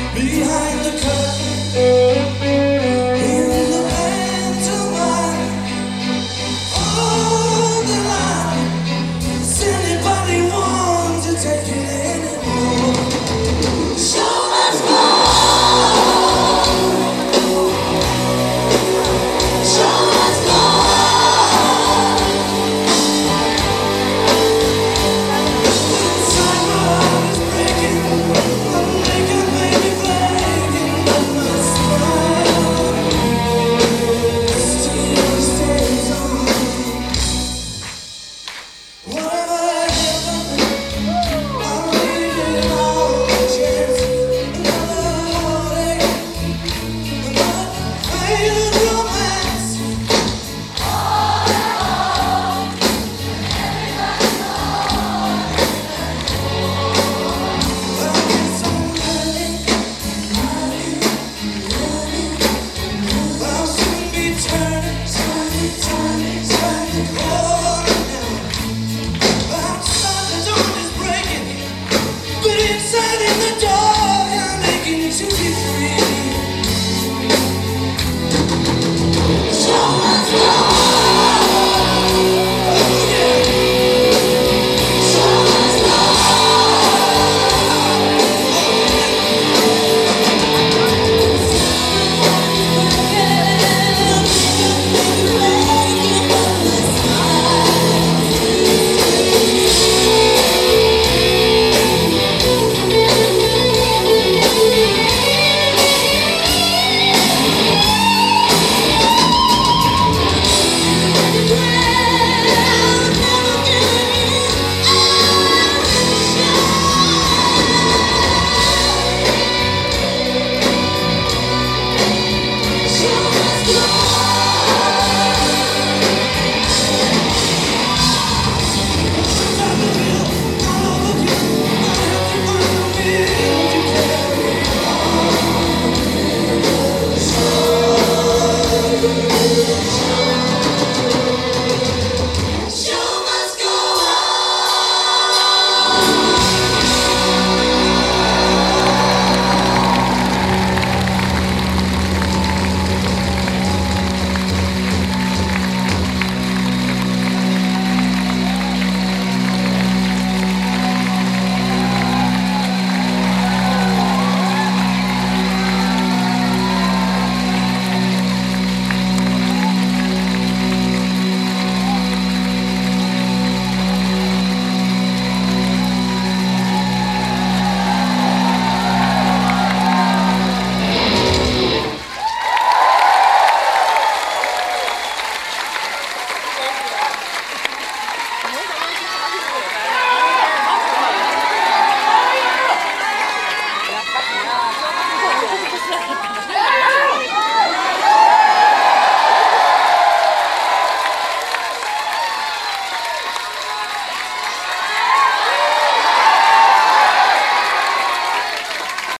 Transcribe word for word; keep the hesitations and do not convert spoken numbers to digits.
Behind the curtain, in the pantomime, on the line. Does anybody want to take it anymore? Show must go. Show must go. Inside my heart is breaking. I'm making baby flaking, but my smile still stays on. Whatever happened, I'm leaving all the chances. Another heartache, another failed romance. But I guess I'm learning, learning, learning. I'll soon be turning, turning, turning, turning the corner now. Outside the dawn is breaking, but inside in the dark I'm making it to be free.